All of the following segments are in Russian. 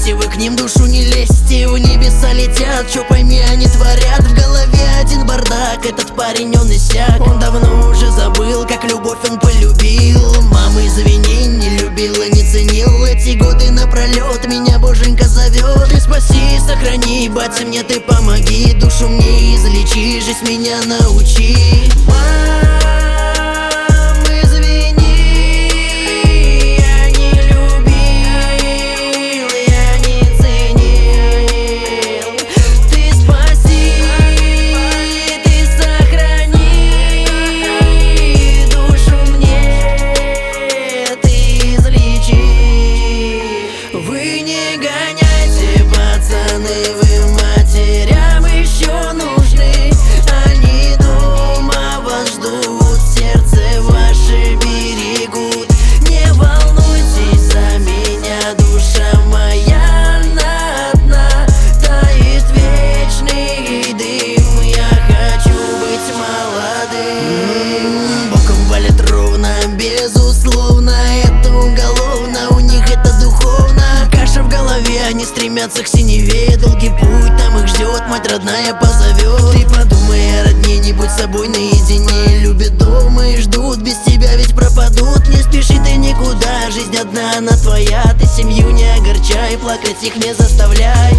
Если вы к ним душу не лезьте, в небеса летят. Чё пойми, они творят. В голове один бардак, этот парень он иссяк. Он давно уже забыл, как любовь он полюбил. Мама, извини, не любила, не ценил. Эти годы напролет меня боженька зовет. Ты спаси, сохрани, батя, мне ты помоги. Душу мне излечи, жизнь меня научи. Безусловно, это уголовно, у них это духовно. Каша в голове, они стремятся к синеве. Долгий путь, там их ждет, мать родная позовет. Ты подумай о родне, не будь собой наедине. Любят дома и ждут, без тебя ведь пропадут. Не спеши ты никуда, жизнь одна, она твоя. Ты семью не огорчай, плакать их не заставляй.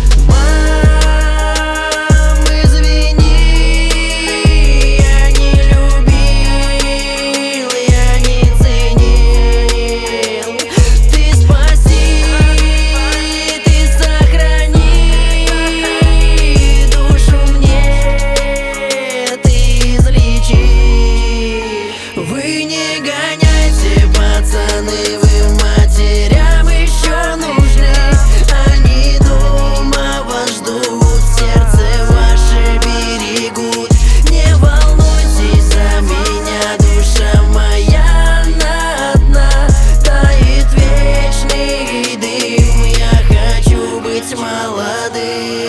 Вы не гоняйте, пацаны, вы матерям еще нужны. Они дома вас ждут, сердце ваше берегут. Не волнуйтесь за меня, душа моя она одна. Тает вечный дым, я хочу быть молодым.